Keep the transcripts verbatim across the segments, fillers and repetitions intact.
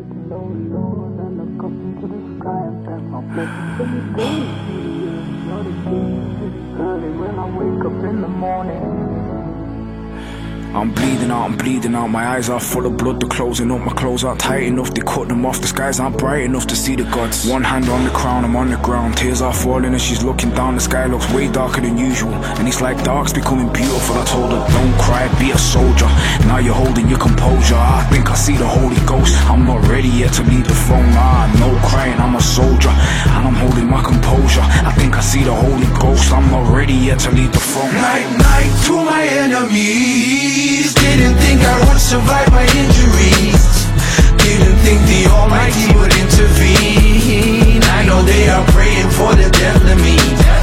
I'm bleeding out, I'm bleeding out, my eyes are full of blood, they're closing up, my clothes aren't tight enough, they cut them off, the skies aren't bright enough to see the gods. One hand on the crown, I'm on the ground, tears are falling and she's looking down, the sky looks way darker than usual, and it's like dark's becoming beautiful. I told her, don't cry, be a soldier, now you're holding your composure, I think I see the Holy Ghost, I'm not ready yet to leave the throne, ah, no crying, I'm a soldier, and I'm holding my composure, I think I see the Holy Ghost, I'm not ready yet to leave the throne. Night, night to my enemies, didn't think I would survive my injuries, didn't think the Almighty would intervene. I know they are praying for the death of me.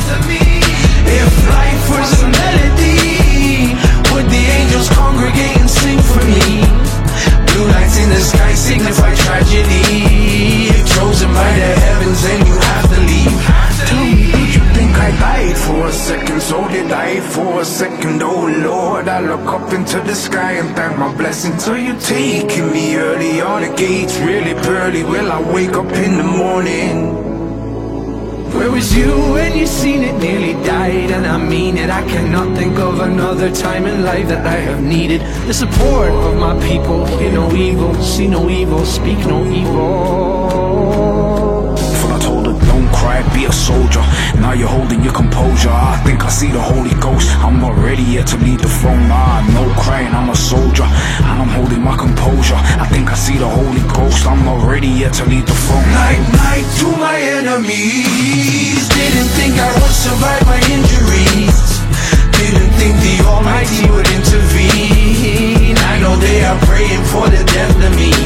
If life was a melody, would the angels congregate and sing for me? Blue lights in the sky signify tragedy. If chosen by the heavens, then you have to leave. Tell me, did you think I died for a second? So did I for a second, oh Lord. I look up into the sky and thank my blessings. So you taking me early, all the gates really pearly. Will I wake up in the morning? Where was you when you seen it nearly died? And I mean it, I cannot think of another time in life that I have needed the support of my people. Hear no evil, see no evil, speak no evil. I told her, don't cry, be a soldier, now you're holding your composure, I think I see the Holy Ghost, I'm not ready yet to leave the throne, ah, no crying, I'm a soldier, and I'm holding my composure, I think I see the Holy Ghost, I'm not ready yet to leave the throne. Night, night to my enemies, didn't think I would survive my injuries, didn't think the Almighty would intervene. I know they are praying for the death of me.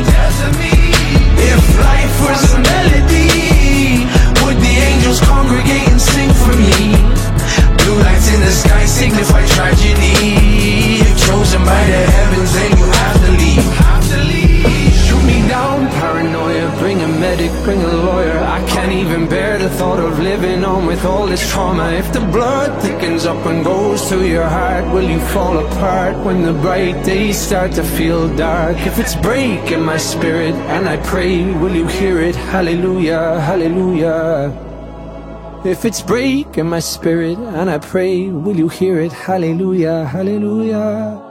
If life was a melody, would the angels congregate and sing for me? Blue lights in the sky signify tragedy. If chosen by the heavens, then you have to leave. Shoot me down, paranoia, bring a medic, bring a lawyer. I can't even bear the thought of living on with all this trauma. If the blood thickens up and goes to your heart, will you fall apart when the bright days start to feel dark? If it's breaking my spirit and I pray, will you hear it? Hallelujah, hallelujah. If it's breaking my spirit and I pray, will you hear it? Hallelujah, hallelujah.